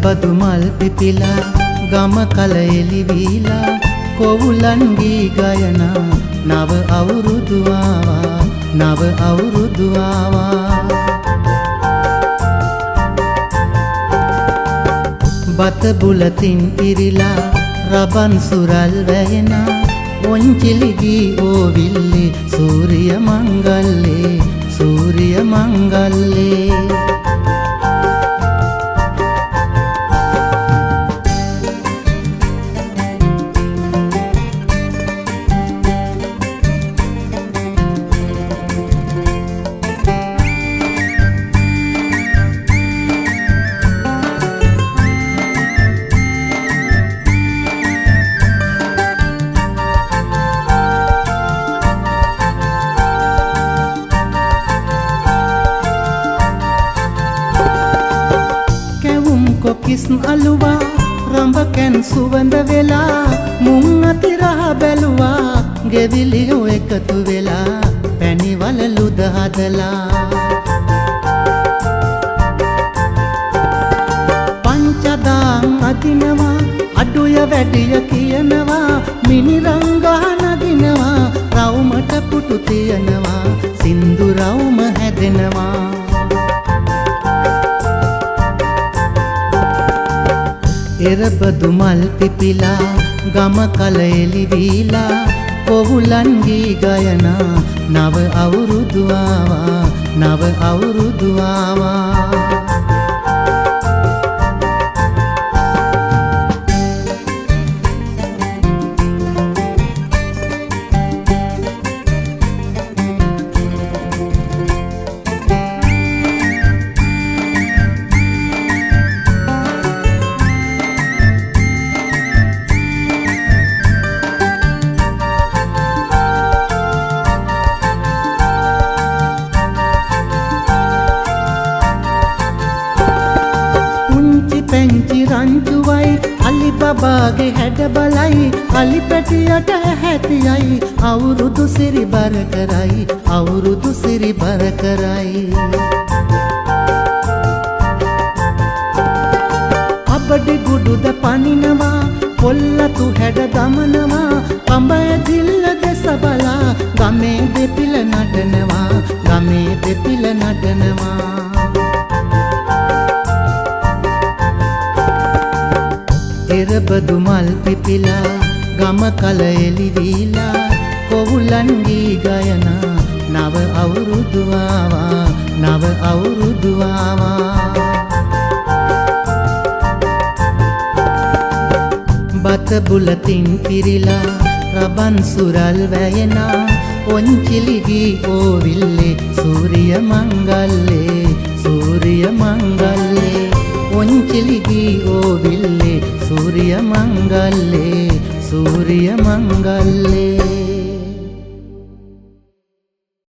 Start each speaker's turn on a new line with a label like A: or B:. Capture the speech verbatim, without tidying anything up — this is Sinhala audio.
A: එරබදු මල් පිපිලා ගම කල එලිවිලා කොවුලන්ගේ ගයනා නව අවුරුදු ආවා නව අවුරුදු ආවා බත බුලතින් පිරිලා රබන් සුරල් වැහෙනා ඔංචිලිගී ඕවිල්ලේ සූරිය මංගල්ලේ සූරිය මංගල්ලේ කොකිස් අලුවා රඹකැන් සුවඳ වෙලා මුං අතිරහ බැලුවා ගෙවිලියෝ එකතු වෙලා පැණිවල ලුද හදලා පංචදාම් අදිනවා අඩුය වැඩිය කියනවා මිනිරංගහ නදිනවා රවුමට පුටු තියනවා සින්දු රවුම හැදෙනවා එරබදු මල් පිපිලා ගම කල එලිවිලා කොවුලන්ගේ ගයනා නව අවුරුදු ආවා නව අවුරුදු ආවා පැංචි රංචුවයි අලි බබාගේ හැඩ බලයි අලි පැටියට හැතියයි අවුරුදු සිරි බර කරයි අවුරුදු සිරි බර කරයි අපඩි ගුඩුද පනිනවා කොල්ලතු හැඩ දමනවා කඹය දිල්ල දෙස බලා ගමේ දෙපිල නටනවා ගමේ දෙපිල නටනවා එරබදු මල් පිපිලා ගම කල එලිවිලා කොවුලන්ගේ ගයනා නව අවුරුදු ආවා නව අවුරුදු ආවා බත බුලතින් පිරිලා රබන් සුරල් වැයෙනා ඔංචිලිගී ඕවිල්ලේ සූරිය මංගල්ලේ සූරිය මංගල්ලේ ඔංචිලිගී ඕවිල්ලේ සූරිය මංගල්ලේ සූරිය මංගල්ලේ